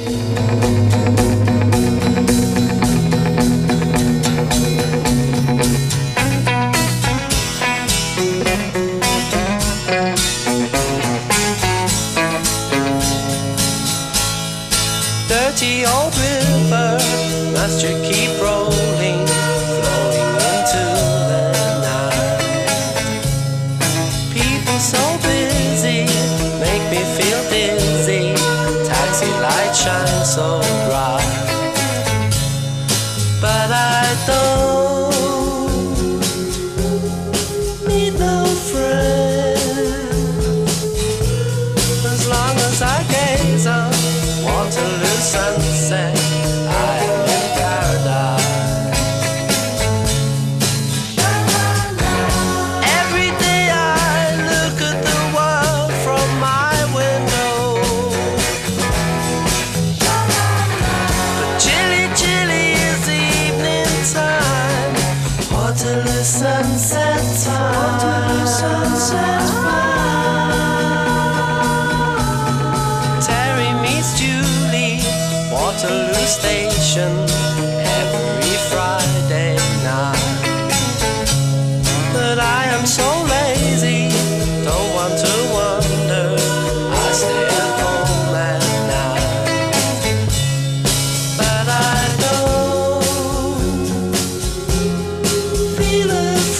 Dirty old river, must you keep rolling, flowing into the night? People so busy, make me feel dizzy, taxi lights shine so bright. But I don't need no friend, as long as I gaze on Waterloo sunset, I am in paradise. Every day I look at the world from my window, but chilly, chilly is the evening time. Waterloo sunset time. Waterloo sunset time. Waterloo Station every Friday night. But I am so lazy, don't want to wander, I stay at home at night. But I don't feel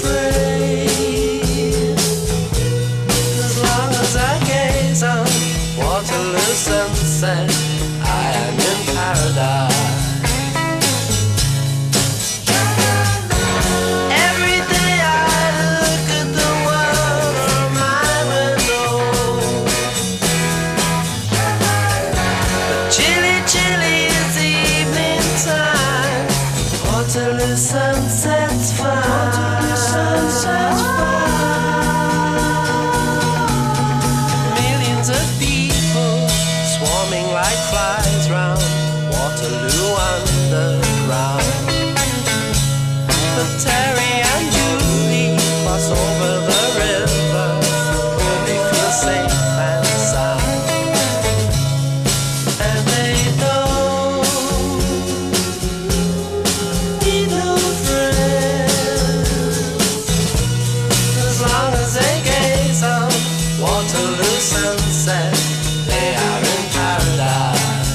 afraid, as long as I gaze on Waterloo sunset, I am in paradise. Every day I look at the world from my window, but chilly, chilly is the evening time. Waterloo sunset's fine. Waterloo sunset's fine. Millions of people swarming like flies round Waterloo underground. But Terry and Julie cross over the river, where they feel safe and sound. And they don't need no friends, as long as they gaze on Waterloo sunset, they are in paradise.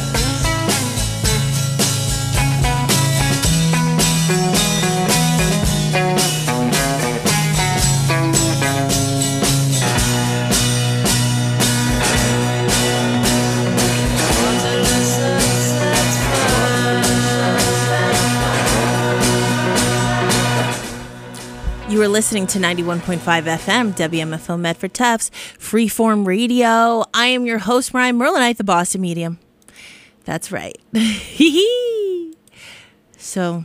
You are listening to 91.5 FM, WMFO Medford Tufts, Freeform Radio. I am your host, Mariah Merlinite, the Boston Medium. That's right. So,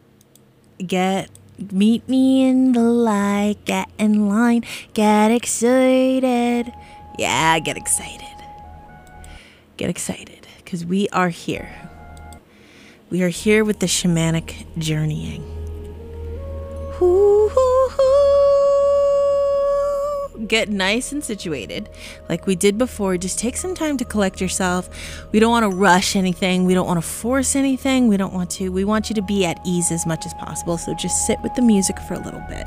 meet me in the light, get in line, get excited. Yeah, get excited. Get excited, because we are here. We are here with the shamanic journeying. Get nice and situated like we did before. Just take some time to collect yourself. We don't want to rush anything. We don't want to force anything. We want you to be at ease as much as possible. So just sit with the music for a little bit.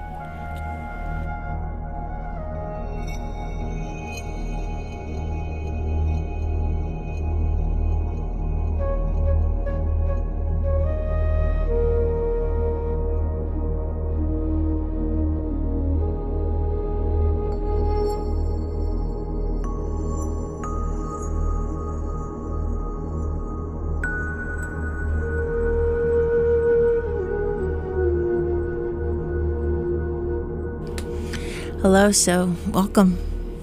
Hello, so welcome.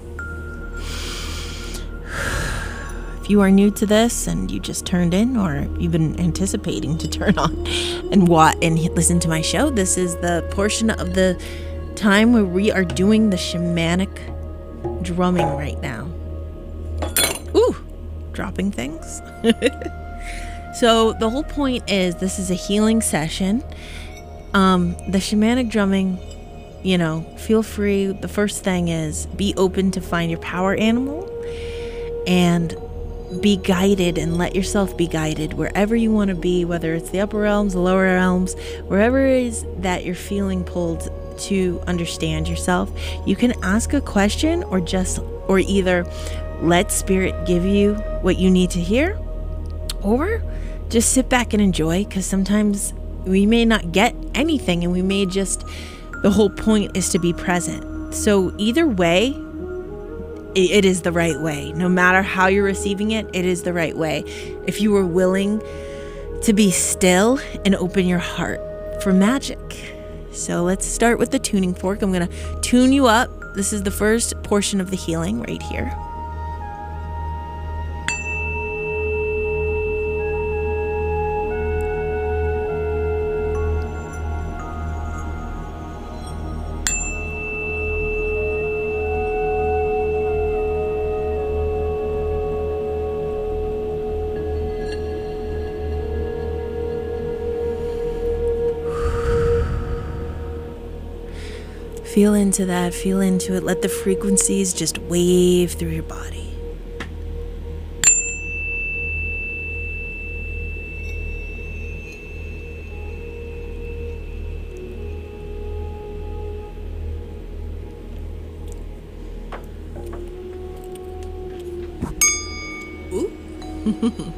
If you are new to this and you just turned in, or you've been anticipating to turn on and listen to my show, this is the portion of the time where we are doing the shamanic drumming right now. Ooh, dropping things. So the whole point is this is a healing session. The shamanic drumming, feel free. The first thing is be open to find your power animal and be guided and let yourself be guided wherever you want to be, whether it's the upper realms, the lower realms, wherever it is that you're feeling pulled to understand yourself. You can ask a question or either let spirit give you what you need to hear, or just sit back and enjoy, because sometimes we may not get anything and we may just, the whole point is to be present. So either way, it is the right way. No matter how you're receiving it, it is the right way. If you are willing to be still and open your heart for magic. So let's start with the tuning fork. I'm going to tune you up. This is the first portion of the healing right here. Feel into that, feel into it. Let the frequencies just wave through your body. Ooh.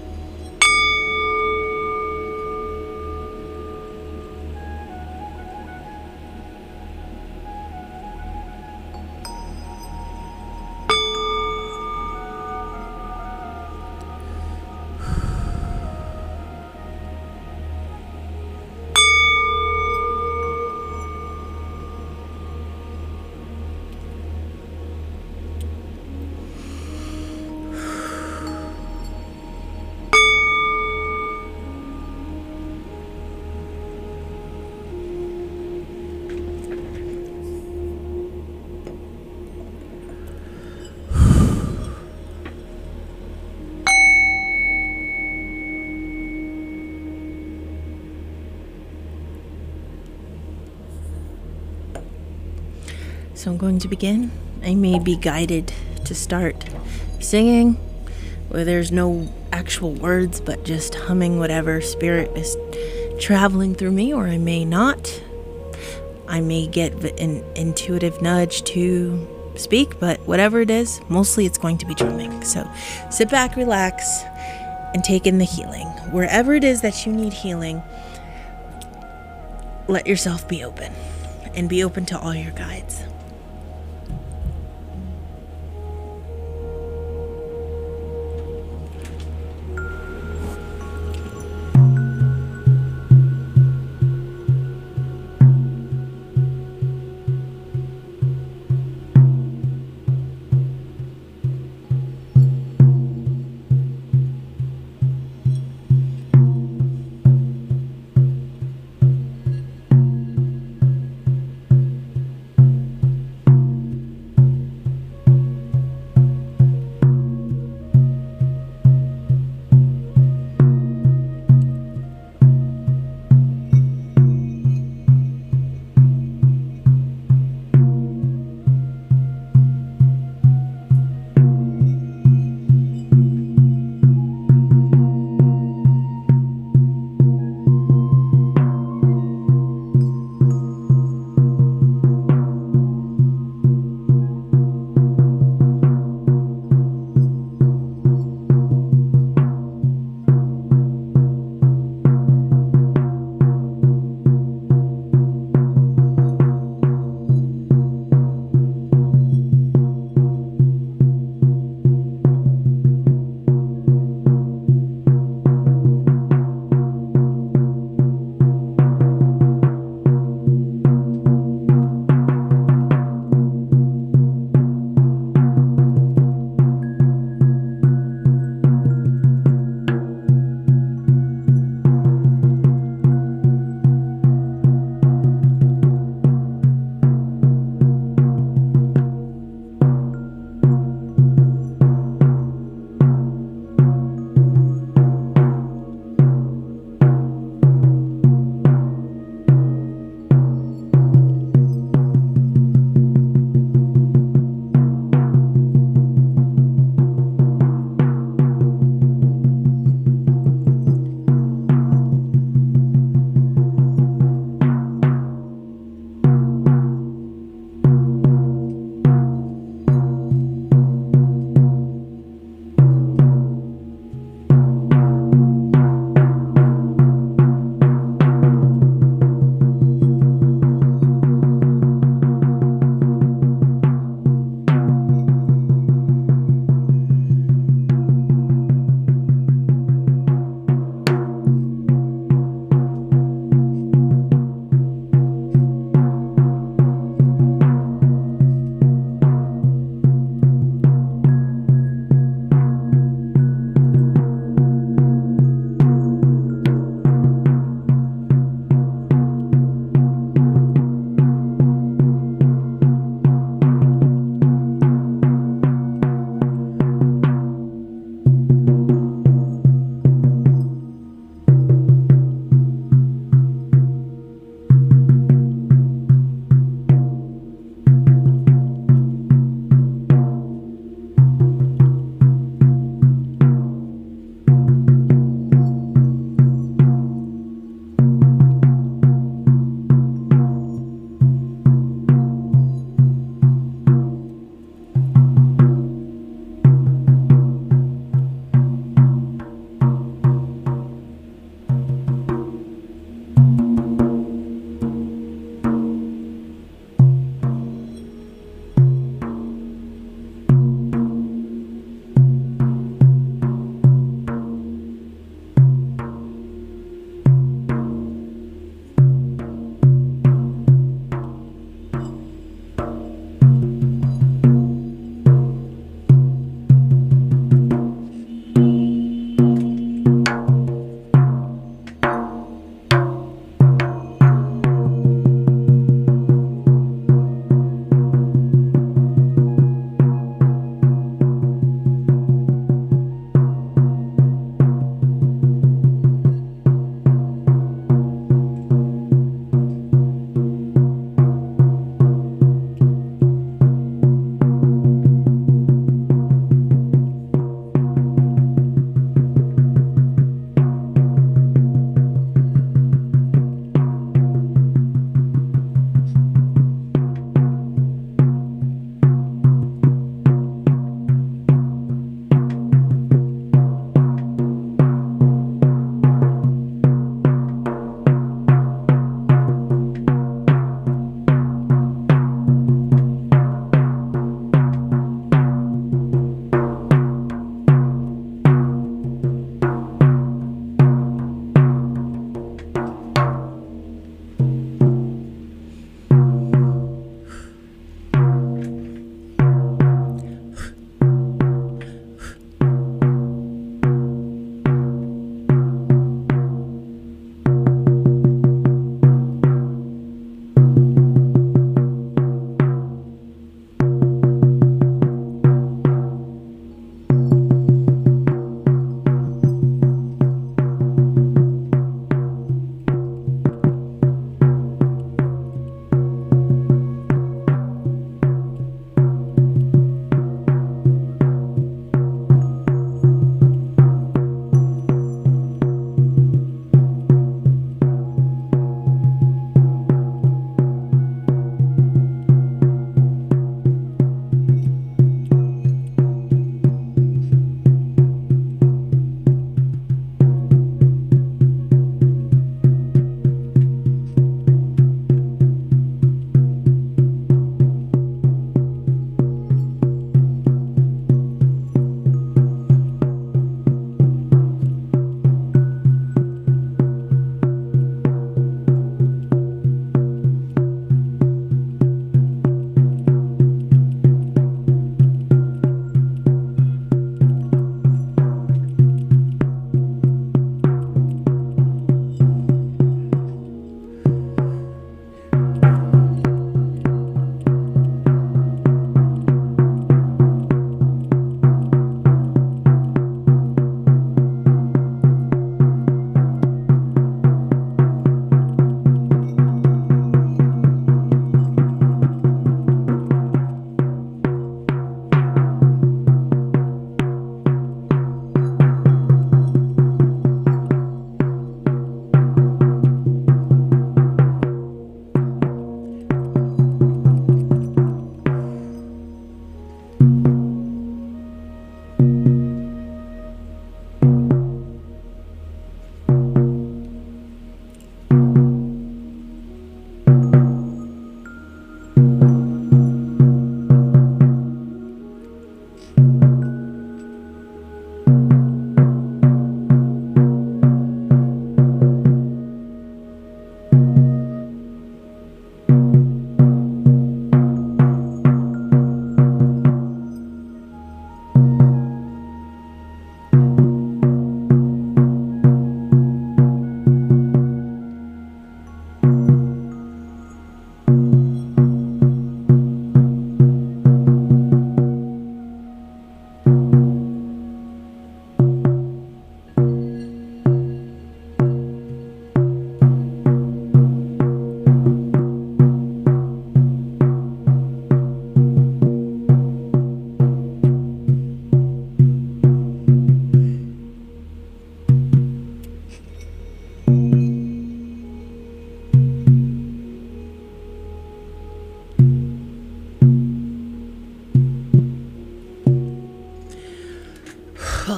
So I'm going to begin. I may be guided to start singing where there's no actual words, but just humming whatever spirit is traveling through me, or I may not. I may get an intuitive nudge to speak, but whatever it is, mostly it's going to be drumming. So sit back, relax, and take in the healing. Wherever it is that you need healing, let yourself be open, and be open to all your guides.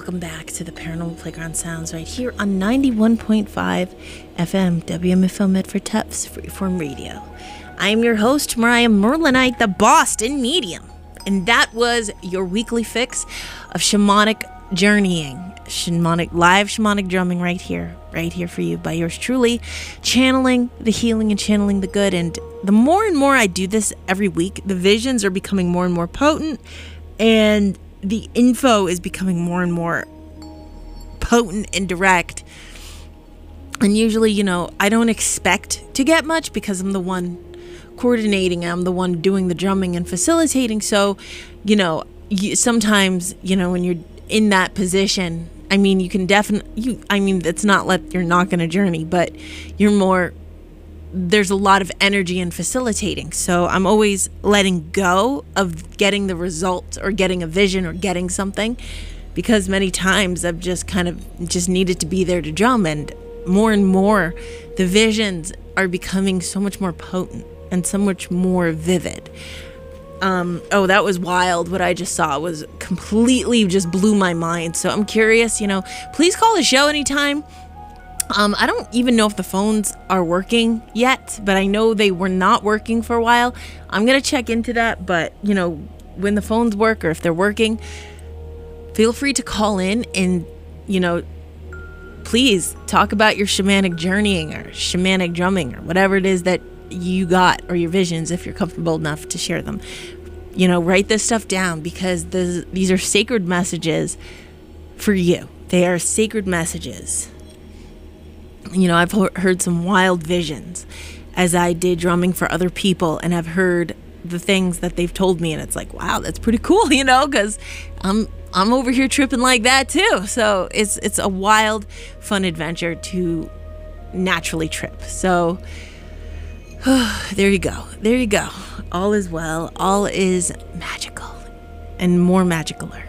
welcome back to the Paranormal Playground Sounds right here on 91.5 FM WMFO Medford Tufts Freeform Radio. I am your host, Mariah Merlinite, the Boston Medium, and that was your weekly fix of shamanic journeying, live shamanic drumming right here for you by yours truly, channeling the healing and channeling the good. And the more and more I do this every week, the visions are becoming more and more potent, and the info is becoming more and more potent and direct. And usually, I don't expect to get much because I'm the one coordinating, I'm the one doing the drumming and facilitating. So, sometimes, when you're in that position, you can definitely, it's not like you're not going to journey, but there's a lot of energy in facilitating. So I'm always letting go of getting the result or getting a vision or getting something, because many times I've just needed to be there to drum, and more the visions are becoming so much more potent and so much more vivid. That was wild. What I just saw was completely just blew my mind. So I'm curious, please call the show anytime. I don't even know if the phones are working yet, but I know they were not working for a while. I'm going to check into that, but, when the phones work or if they're working, feel free to call in and, please talk about your shamanic journeying or shamanic drumming or whatever it is that you got, or your visions if you're comfortable enough to share them. Write this stuff down, because these are sacred messages for you. They are sacred messages. I've heard some wild visions as I did drumming for other people, and I've heard the things that they've told me, and it's like, wow, that's pretty cool, because I'm over here tripping like that too. So it's a wild, fun adventure to naturally trip. So there you go. All is well. All is magical and more magicaler.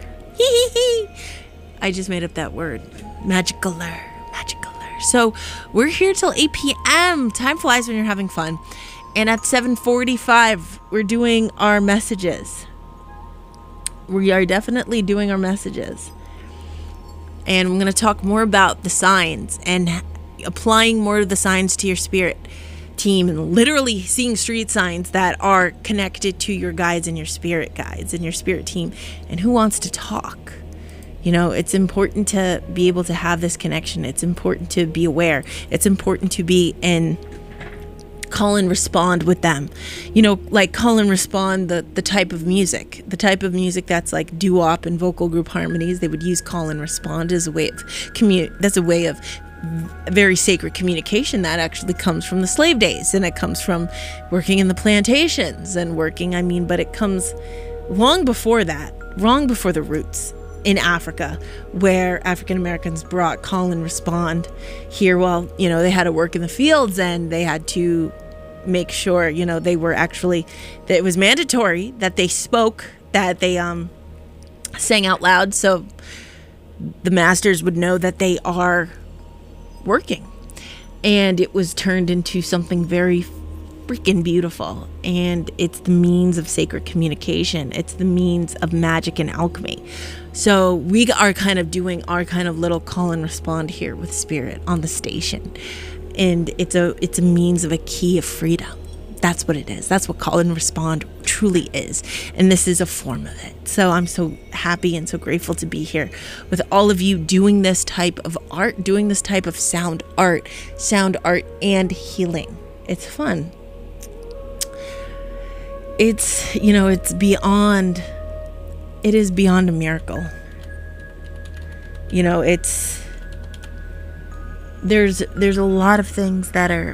I just made up that word, magicaler. So we're here till 8 p.m. Time flies when you're having fun. And at 7:45, we're doing our messages. We are definitely doing our messages. And I'm going to talk more about the signs and applying more of the signs to your spirit team, and literally seeing street signs that are connected to your guides and your spirit guides and your spirit team. And who wants to talk? It's important to be able to have this connection. It's important to be aware. It's important to be in call and respond with them. Like call and respond, the type of music that's like doo-wop and vocal group harmonies. They would use call and respond as a way of that's a way of very sacred communication that actually comes from the slave days, and it comes from working in the plantations and but it comes long before that, long before the roots in Africa, where African Americans brought call and respond here while, they had to work in the fields, and they had to make sure, they were actually, that it was mandatory that they spoke, that they sang out loud, so the masters would know that they are working. And it was turned into something very freaking beautiful, and it's the means of sacred communication. It's the means of magic and alchemy. So we are kind of doing our kind of little call and respond here with spirit on the station, and it's a means of a key of freedom. That's what it is. That's what call and respond truly is, and this is a form of it. So I'm so happy and so grateful to be here with all of you doing this type of art, doing this type of sound art and healing. It's fun. It's, it is beyond a miracle. There's a lot of things that are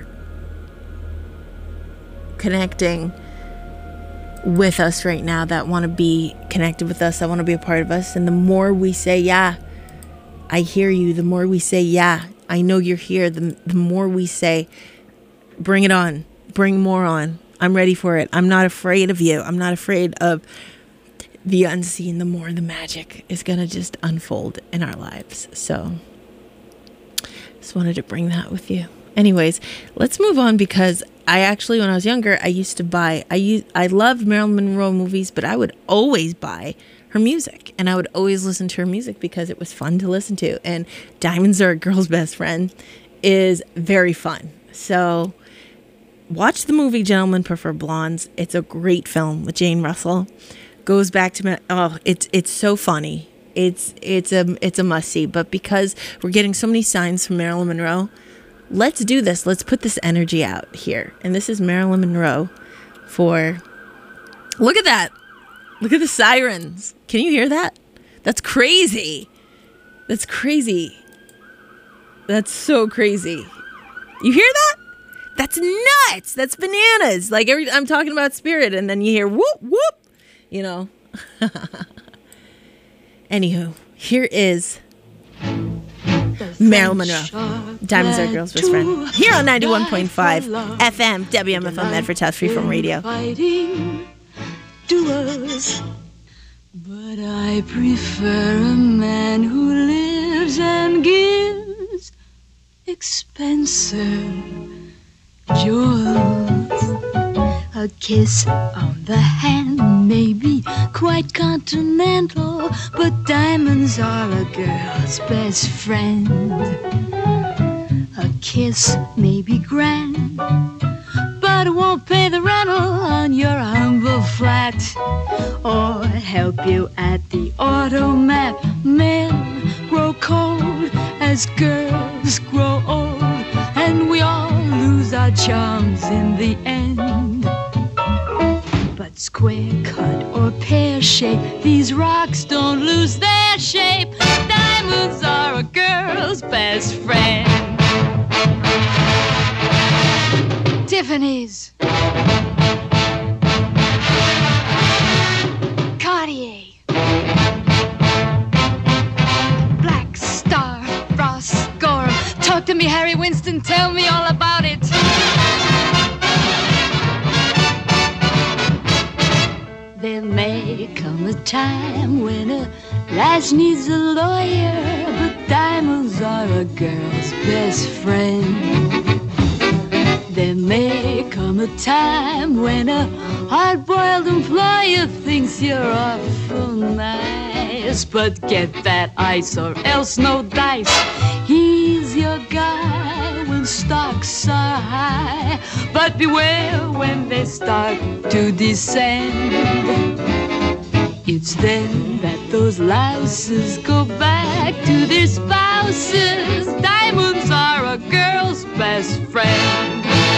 connecting with us right now that want to be connected with us, that want to be a part of us. And the more we say, yeah, I hear you, the more we say, yeah, I know you're here, the more we say, bring it on, bring more on. I'm ready for it. I'm not afraid of you. I'm not afraid of the unseen. The more the magic is going to just unfold in our lives. So just wanted to bring that with you. Anyways, let's move on, because I actually, when I was younger, I used to buy, I loved Marilyn Monroe movies, but I would always buy her music, and I would always listen to her music because it was fun to listen to. And Diamonds Are a Girl's Best Friend is very fun. So watch the movie Gentlemen Prefer Blondes. It's a great film with Jane Russell. Goes back to it's so funny. It's a must see. But because we're getting so many signs from Marilyn Monroe, let's do this. Let's put this energy out here. And this is Marilyn Monroe for. Look at that. Look at the sirens. Can you hear that? That's crazy. That's crazy. That's so crazy. You hear that? That's nuts. That's bananas. Like I'm talking about Spirit, and then you hear whoop, whoop, you know. Anywho, here is Marilyn Monroe, Diamonds Are a Girl's Best Friend, here on 91.5 FM, WMFM Medford South Freeform Radio. Doers. But I prefer a man who lives and gives expensive jewels. A kiss on the hand may be quite continental, but diamonds are a girl's best friend. A kiss may be grand, but it won't pay the rental on your humble flat or help you at the automat. Men grow cold as girls grow old, and we all lose our charms in the end. But square cut or pear shape, these rocks don't lose their shape. Diamonds are a girl's best friend. Tiffany's, Cartier, Black Star, Ross Gorham. Talk to me, Harry Winston, tell me all about it. There may come a time when a lass needs a lawyer, but diamonds are a girl's best friend. There may come a time when a hard-boiled employer thinks you're awful nice, but get that ice or else no dice. He's your guy when stocks are high, but beware when they start to descend. It's then that those louses go back to their spouses. Diamonds are a girl's best friend.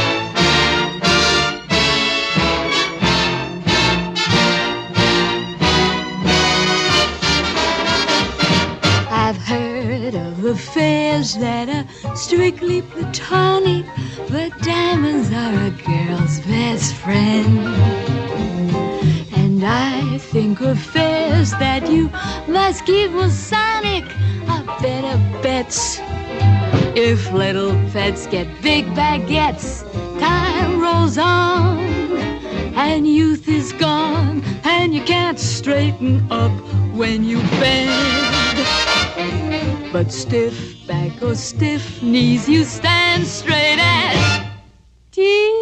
I've heard of affairs that are strictly platonic, but diamonds are a girl's best friend. And I think affairs that you must keep Masonic are better bets. If little pets get big baguettes, time rolls on and youth is gone, and you can't straighten up when you bend. But stiff back or stiff knees, you stand straight as Tiffany's.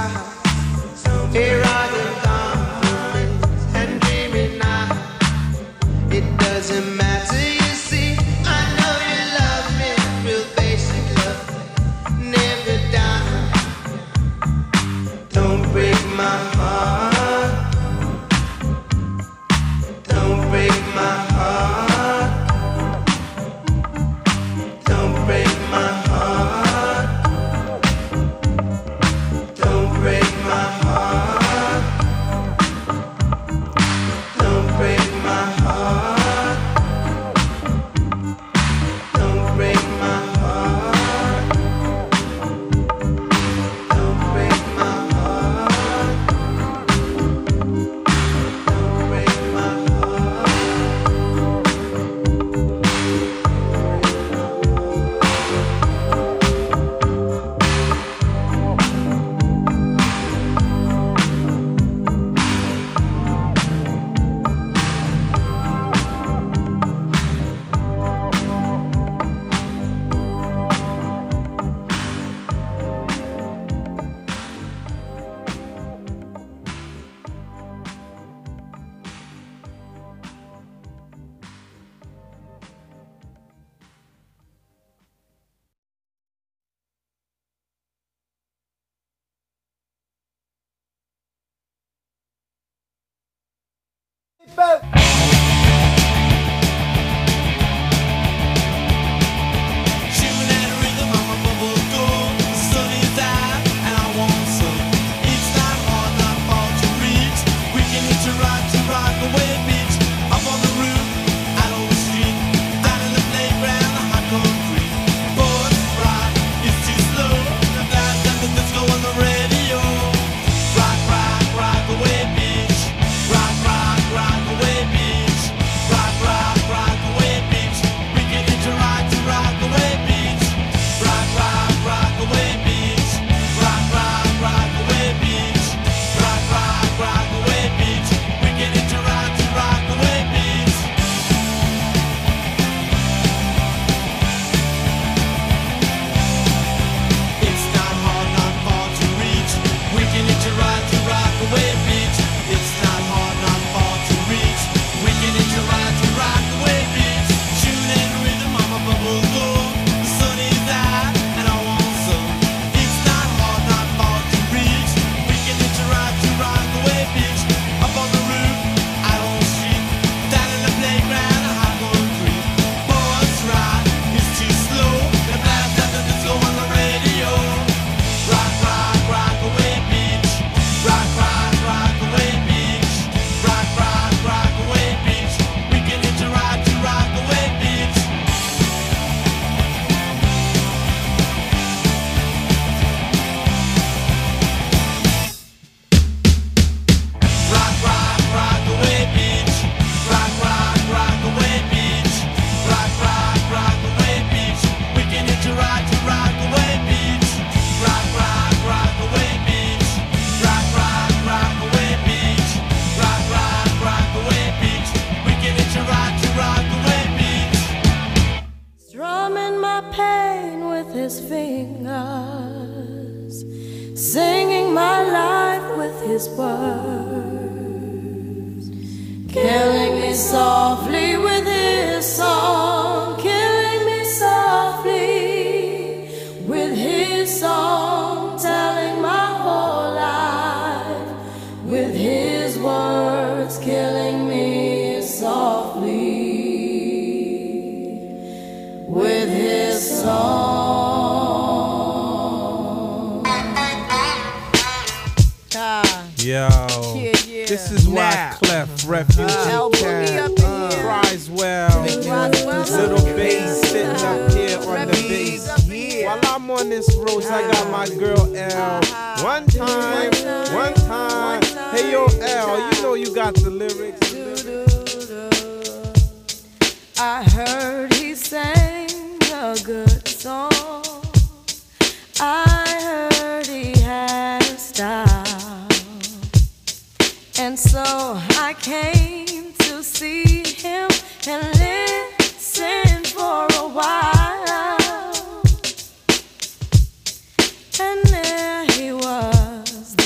Here are the diamonds and dreaming now. It doesn't matter, you see. I know you love me, real basic love, never die. Don't break my heart. Don't break my heart. Don't break my heart. Don't break my heart. Don't break my heart. Don't break my heart. Don't break my heart. Don't break my heart. Shooting at a rhythm on my bubble door. The sun is out and I want some. It's not hard, not far to reach. We can hitch a ride to Rockaway Beach. Up on the roof, out on the street. Down in the playground, the hot concrete. Boys ride, it's too slow. The blast and the disco on the radio. Rock, rock, Rockaway Beach. Rock, rock, Rockaway Beach. Rock, rock, Rockaway Beach. We can hitch a ride to Rockaway Beach. Rock, rock, Rockaway Beach. Rock, rock, Rockaway Beach. Rock, rock, Rockaway Beach. We can hitch a ride to Rockaway Beach. It's not hard, not far to reach. We can hitch a ride to Rockaway Beach. It's not hard, not far to reach. We can hitch a ride to Rockaway Beach. Shooting rhythm on my bubble door. The sun is out and I want some. It's not hard, not far to reach. We can hitch a ride to Rockaway Beach. Up on the roof, out on the street. Down in the playground, a hot concrete. Boys ride, it's too slow. The blast after the disco on the radio. Rock, rock, Rockaway Beach. Rock, rock, Rockaway Beach. Rock, rock, Rockaway Beach. We can hitch a ride to Rockaway Beach. Rock, rock, Rockaway Beach. Rock, rock, Rockaway Beach. Rock, rock, Rockaway Beach. We can hitch a ride to Rockaway Beach. Rock, rock, Rockaway Beach. Rock, rock, Rockaway Beach. Rock, rock, Rockaway Beach. We can hitch a ride to Rockaway Beach. Strumming my pain with his fingers, singing my life with his words, killing me softly with his song, killing me softly with his song, telling my whole life with his words, killing me softly with his song. Yo, Yeah. this is why Clef Refuge cries well. Little bass sitting up here on the bass. While I'm on this road, I got my girl L. One time. Hey yo L, you know you got the lyrics. I heard he sang a good song. I heard he had a style. And so I came to see him and listen for a while. And there he was,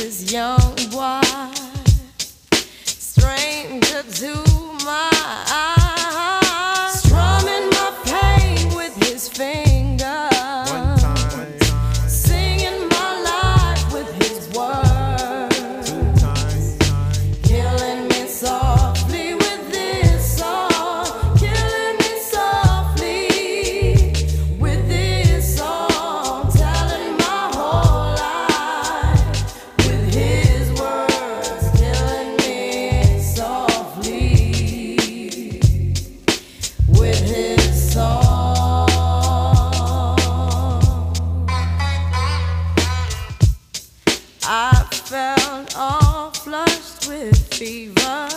all flushed with fever,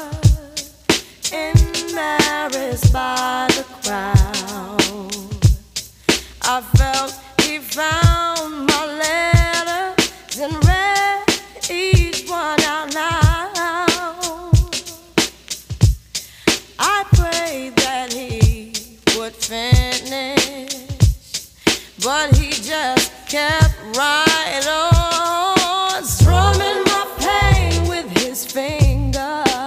embarrassed by the crowd. I felt he found my letters and read each one out loud. I prayed that he would finish, but he just kept right on, strumming my pain with his fingers,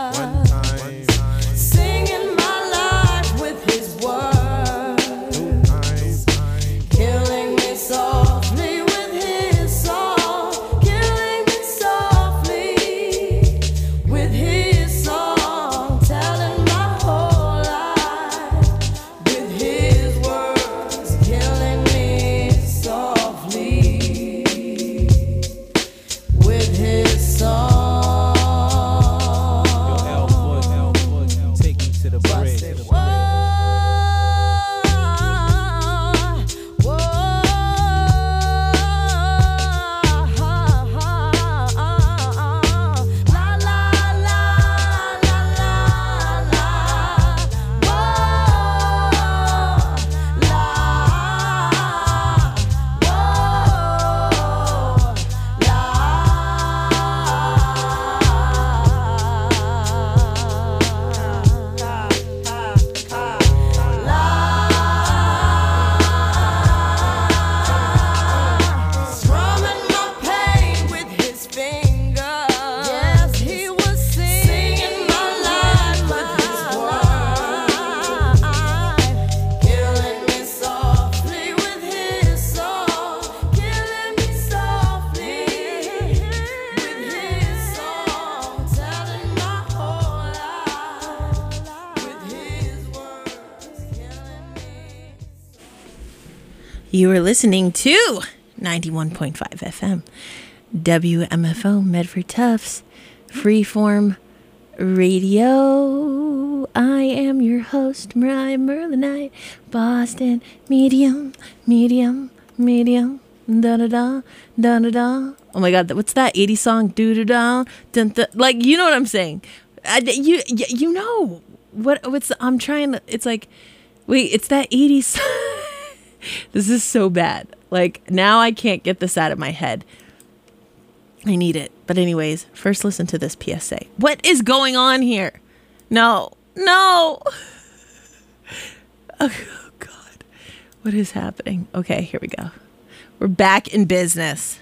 singing my life with his words, killing me softly with his song, killing me softly with his song, telling my whole life with his words, killing me softly with his song. Take me to the bridge. Strumming my pain with his fingers. Yes, he was singing my life with his words, killing me softly with his song, killing me softly with his song, telling my whole life with his words, killing me. You are listening to 91.5 FM, WMFO, Medford Tufts, Freeform Radio. I am your host, Mariah Merlinite, Boston, medium, da-da-da, da-da-da. Oh my God, what's that 80s song? Do-da-da, dun-da. Like, you know what I'm saying. You know. I'm trying to, it's like, wait, it's that 80s song. This is so bad. Like, now I can't get this out of my head. I need it. But anyways, first listen to this PSA. What is going on here? No. Oh, God. What is happening? Okay, here we go. We're back in business.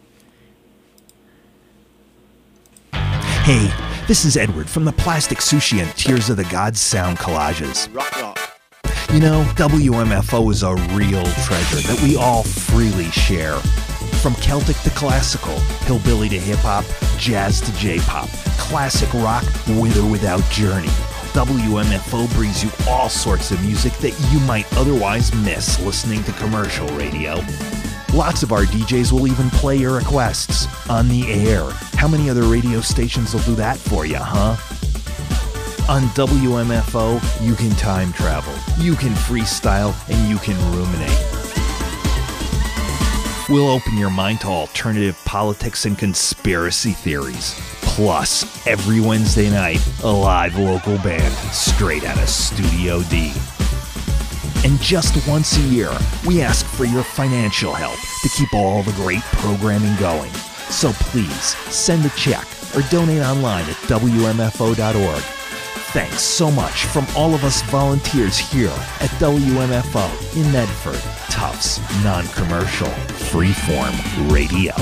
Hey, this is Edward from the Plastic Sushi and Tears of the Gods sound collages. You know, WMFO is a real treasure that we all freely share. From Celtic to classical, hillbilly to hip-hop, jazz to J-pop, classic rock with or without Journey, WMFO brings you all sorts of music that you might otherwise miss listening to commercial radio. Lots of our DJs will even play your requests on the air. How many other radio stations will do that for you, huh? On WMFO, you can time travel, you can freestyle, and you can ruminate. We'll open your mind to alternative politics and conspiracy theories. Plus, every Wednesday night, a live local band straight out of Studio D. And just once a year, we ask for your financial help to keep all the great programming going. So please, send a check or donate online at WMFO.org. Thanks so much from all of us volunteers here at WMFO in Medford, Tufts, non-commercial, freeform radio.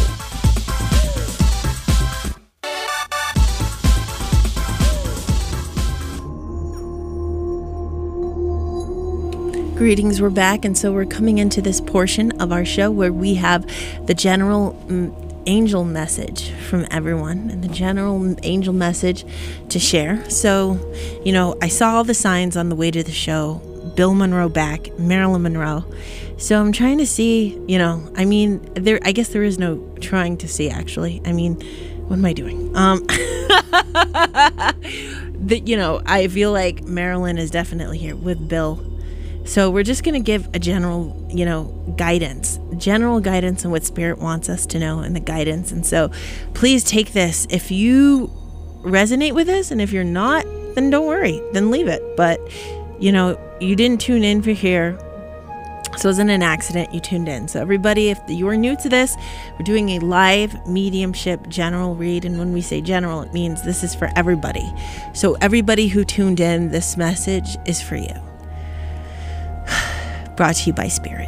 Greetings, we're back, and so we're coming into this portion of our show where we have the general angel message from everyone and the general angel message to share. So, you know, I saw all the signs on the way to the show. Bill Monroe back, Marilyn Monroe. So I'm trying to see, you know, I mean, I guess there is no trying to see, actually. I mean, what am I doing? You know, I feel like Marilyn is definitely here with Bill. So we're just going to give a general, you know, guidance general guidance on what Spirit wants us to know and the guidance. And so please take this. If you resonate with this, and if you're not, then don't worry, then leave it. But, you know, you didn't tune in for here. So it wasn't an accident, you tuned in. So everybody, if you are new to this, we're doing a live mediumship general read. And when we say general, it means this is for everybody. So everybody who tuned in, this message is for you. Brought to you by Spirit.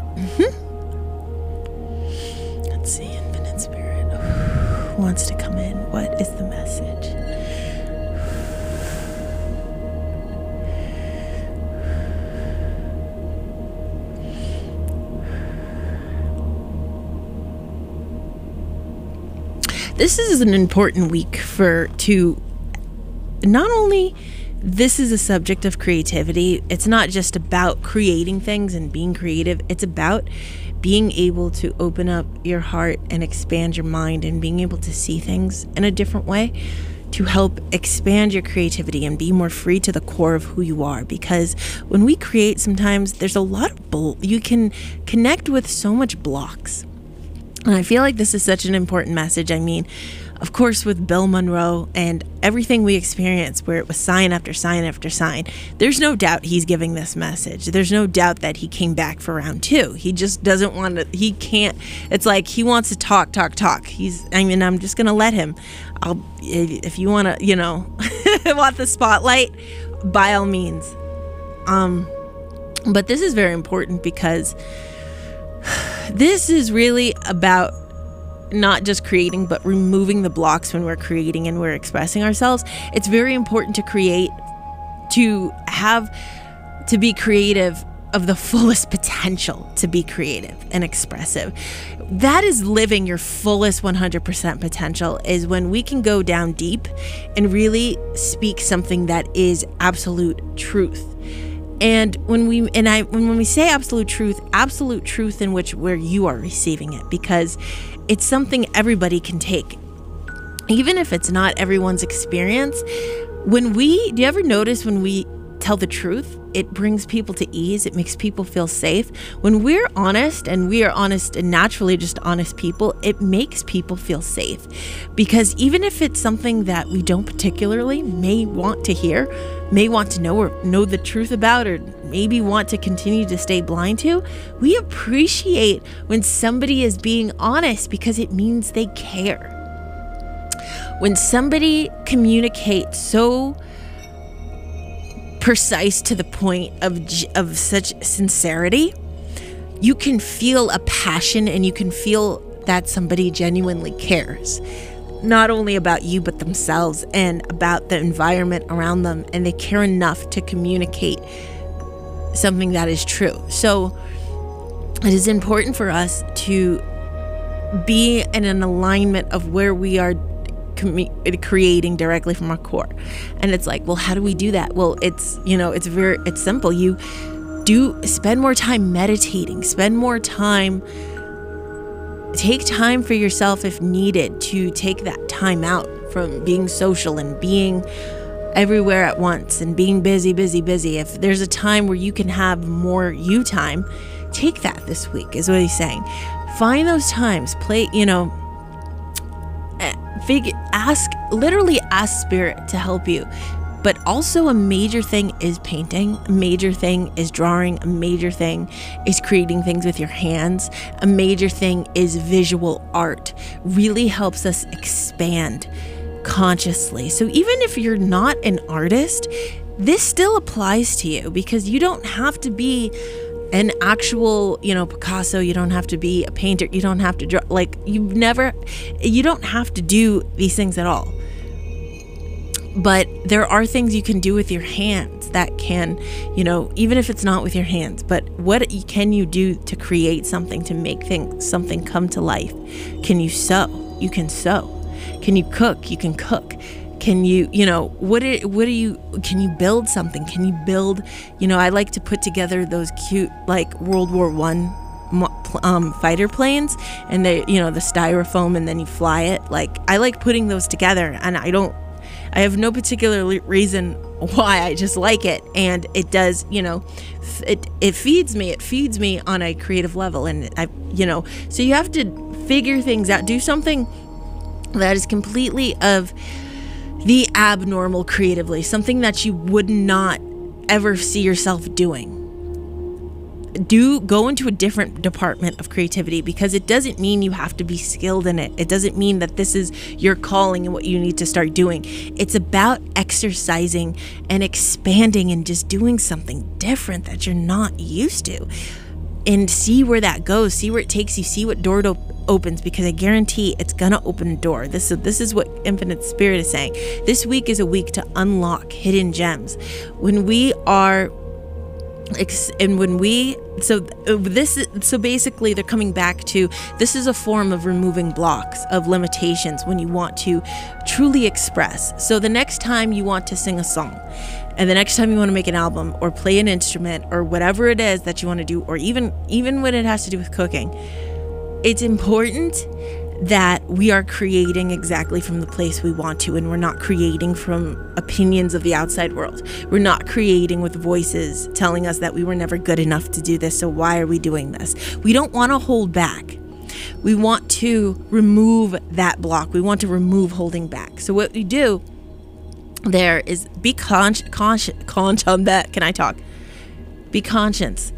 Let's see, Infinite Spirit wants to come in. What is the message? This is an important week to not only, this is a subject of creativity. It's not just about creating things and being creative. It's about being able to open up your heart and expand your mind and being able to see things in a different way to help expand your creativity and be more free to the core of who you are. Because when we create, sometimes there's a lot of you can connect with so much blocks. And I feel like this is such an important message. I mean, of course, with Bill Monroe and everything we experienced, where it was sign after sign after sign, there's no doubt he's giving this message. There's no doubt that he came back for round 2. He just doesn't want to, he can't, it's like he wants to talk. I'm just going to let him. If you want to, want the spotlight, by all means. But this is very important because this is really about not just creating, but removing the blocks when we're creating and we're expressing ourselves. It's very important to create, to be creative of the fullest potential to be creative and expressive. That is living your fullest 100% potential, is when we can go down deep and really speak something that is absolute truth. And when we say absolute truth in where you are receiving it, because it's something everybody can take, even if it's not everyone's experience. Do you ever notice when we tell the truth, it brings people to ease, it makes people feel safe? When we're honest, and we are honest and naturally just honest people, it makes people feel safe. Because even if it's something that we don't particularly may want to hear, may want to know or know the truth about, or maybe want to continue to stay blind to, we appreciate when somebody is being honest, because it means they care. When somebody communicates so precise to the point of such sincerity, you can feel a passion, and you can feel that somebody genuinely cares, not only about you but themselves and about the environment around them, and they care enough to communicate something that is true. So it is important for us to be in an alignment of where we are creating directly from our core. And it's like, well, how do we do that? Well, it's simple. You do spend more time meditating, take time for yourself if needed, to take that time out from being social and being everywhere at once and being busy. If there's a time where you can have more you time, take that this week, is what he's saying. Find those times, ask Spirit to help you. But also, a major thing is painting, a major thing is drawing, a major thing is creating things with your hands, a major thing is visual art. Really helps us expand consciously. So even if you're not an artist, this still applies to you, because you don't have to be an actual, Picasso. You don't have to be a painter. You don't have to draw. You don't have to do these things at all. But there are things you can do with your hands that can, even if it's not with your hands, but what can you do to create something, to make something come to life? Can you sew? You can sew. Can you cook? You can cook. Can you, can you build something? Can you build, I like to put together those cute, World War I fighter planes, and they, the styrofoam, and then you fly it. I like putting those together, and I have no particular reason why. I just like it, and it does, it feeds me. It feeds me on a creative level, and so you have to figure things out. Do something that is completely of the abnormal creatively, something that you would not ever see yourself doing. Go into a different department of creativity, because it doesn't mean you have to be skilled in it. It doesn't mean that this is your calling and what you need to start doing. It's about exercising and expanding and just doing something different that you're not used to, and see where that goes, see where it takes you, see what door it opens, because I guarantee it's gonna open a door. This is what Infinite Spirit is saying. This week is a week to unlock hidden gems. So basically they're coming back to, this is a form of removing blocks of limitations when you want to truly express. So the next time you want to sing a song, and the next time you want to make an album or play an instrument or whatever it is that you want to do, or even when it has to do with cooking, it's important that we are creating exactly from the place we want to, and we're not creating from opinions of the outside world. We're not creating with voices telling us that we were never good enough to do this, so why are we doing this? We don't want to hold back. We want to remove that block. We want to remove holding back. So what we do there is be conscious on that. Can I talk? Be conscious.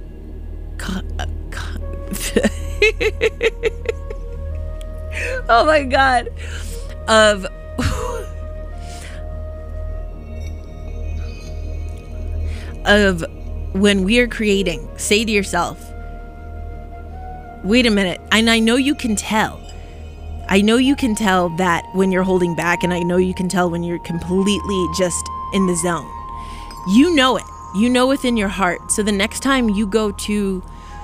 Oh my God. Of when we are creating, say to yourself, wait a minute. And I know you can tell. I know you can tell that when you're holding back, and I know you can tell when you're completely just in the zone. You know it. You know within your heart. So the next time you go to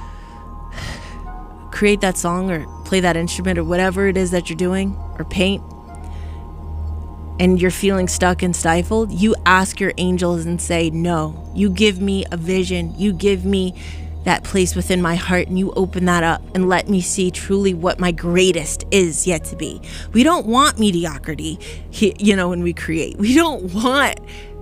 create that song or play that instrument or whatever it is that you're doing, or paint, and you're feeling stuck and stifled, you ask your angels and say, no, you give me a vision. You give me that place within my heart, and you open that up and let me see truly what my greatest is yet to be. We don't want mediocrity, when we create. We don't want,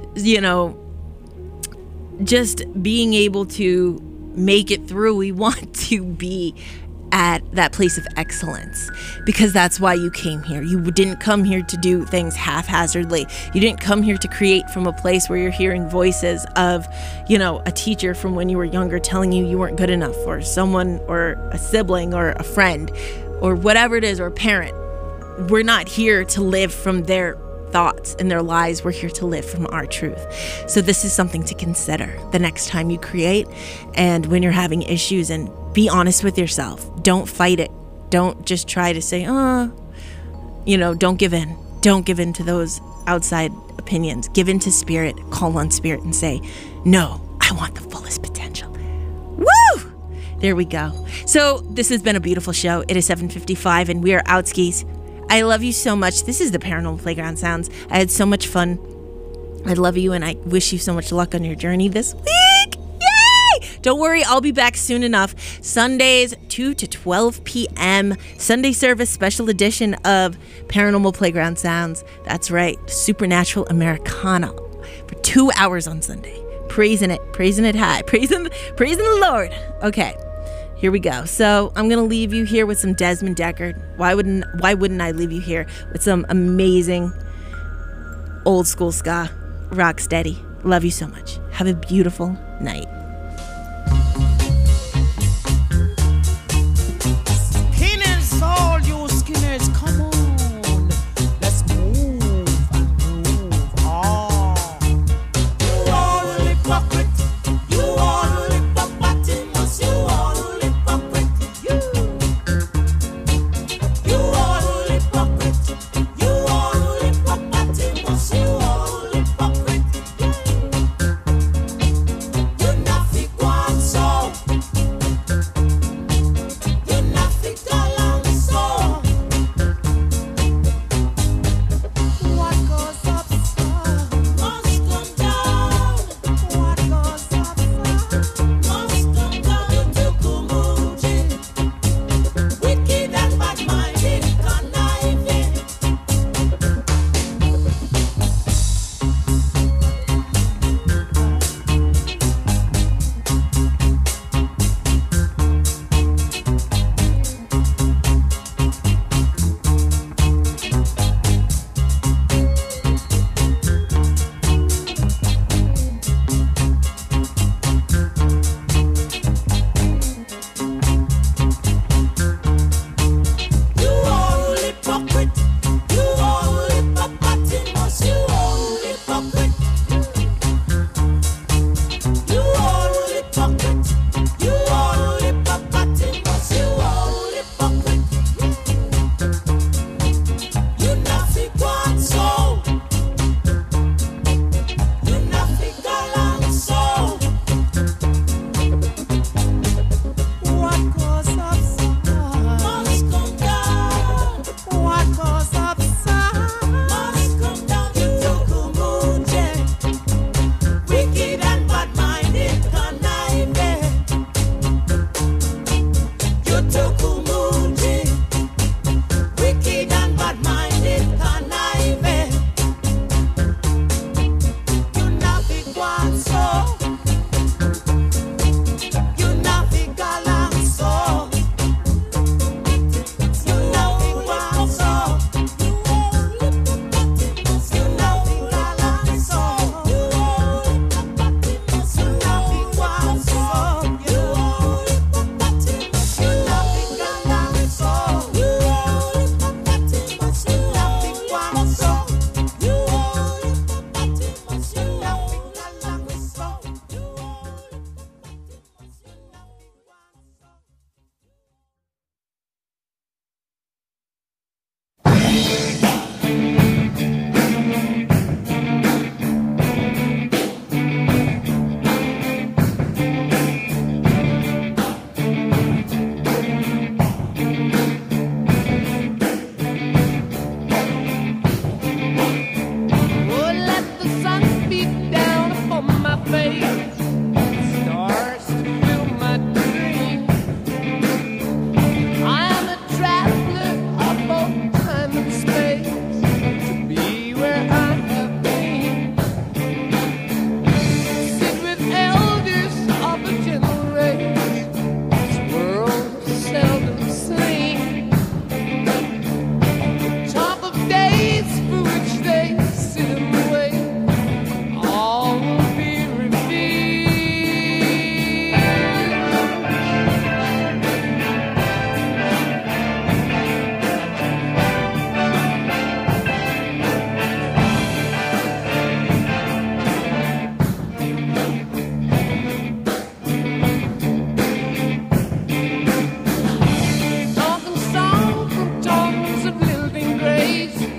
just being able to make it through. We want to be at that place of excellence, because that's why you came here. You didn't come here to do things haphazardly. You didn't come here to create from a place where you're hearing voices of, a teacher from when you were younger telling you weren't good enough, or someone, or a sibling, or a friend, or whatever it is, or a parent. We're not here to live from their thoughts and their lies. We're here to live from our truth. So this is something to consider the next time you create, and when you're having issues, and be honest with yourself. Don't fight it. Don't just try to say, don't give in. Don't give in to those outside opinions. Give in to spirit. Call on spirit and say, no, I want the fullest potential. Woo! There we go. So this has been a beautiful show. It is 7:55 and we are out skis. I love you so much. This is the Paranormal Playground Sounds. I had so much fun. I love you, and I wish you so much luck on your journey this week. Don't worry, I'll be back soon enough. Sundays, 2 to 12 p.m. Sunday service special edition of Paranormal Playground Sounds. That's right, Supernatural Americana for 2 hours on Sunday. Praising it high, praising the Lord. Okay, here we go. So I'm gonna leave you here with some Desmond Deckard. Why wouldn't I leave you here with some amazing old school ska, rock steady. Love you so much. Have a beautiful night.